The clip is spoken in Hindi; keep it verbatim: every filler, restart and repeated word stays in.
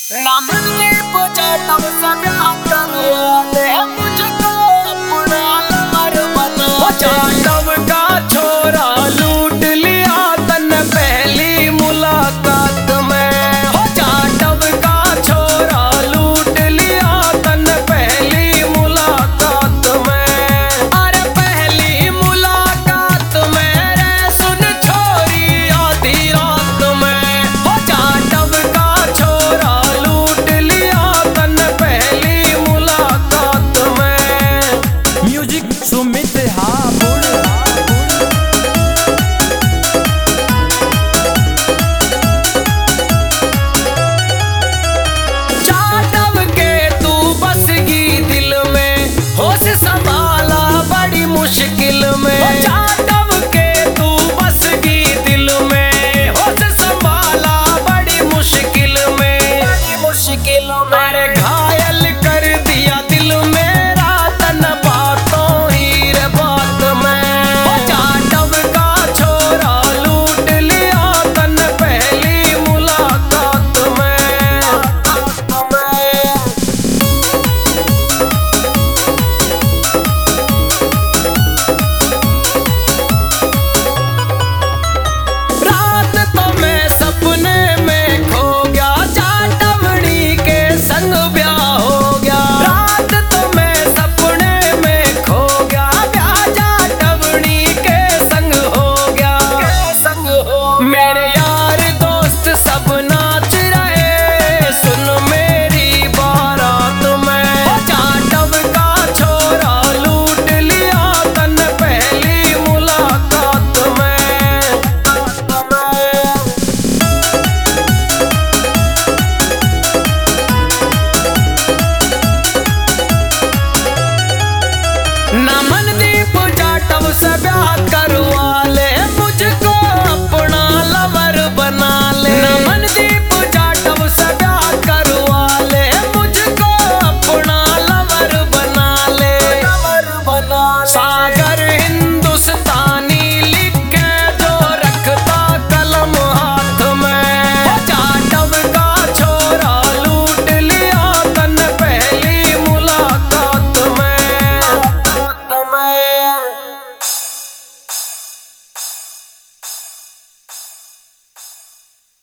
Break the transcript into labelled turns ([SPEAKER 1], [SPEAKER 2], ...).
[SPEAKER 1] नमदीप जाटव सब्याह करवाले मुझको अपना लवर बना।
[SPEAKER 2] जाटव का छोरा लूट लिया तन पहली मुलाकात में। हो जाटव का छोरा लूट लिया तन पहली मुलाकात में। अरे पहली मुलाकात में रे सुन छोरी आधी रात में। हो जाटव का छोरा लूट लिया तन पहली मुलाकात में। म्यूजिक सुमित हापुड़। जाटव के तू बसगी दिल में होश संभाला बड़ी मुश्किल में। जाटव के तू बसगी दिल में होश संभाला बड़ी मुश्किल में।
[SPEAKER 1] बड़ी मुश्किल में
[SPEAKER 2] अरे घायल कर दिया दिल मेरा तन बातों ही रे बात में। हो जाटव का छोरा लूट लिया तन पहली मुलाकात में। रात तो मैं सपने में खो गया जाटवड़ी के संग ब्याह हो गया। रात तो मैं सपने में खो गया ब्याह जाटवड़ी के संग हो गया।
[SPEAKER 1] संग हो
[SPEAKER 2] मेरे यार दोस्त सब नाच रहे सुन मेरी बारात में। जाटव का छोरा लूट लिया तन पहली मुलाकात में। नमनदीप जाटव से ब्याह करवा ले मुझको अपना लवर बना ले। नमनदीप जाटव से ब्याह करवा ले मुझको अपना लवर बना ले।
[SPEAKER 1] लवर बना ले।
[SPEAKER 2] सागर हिंद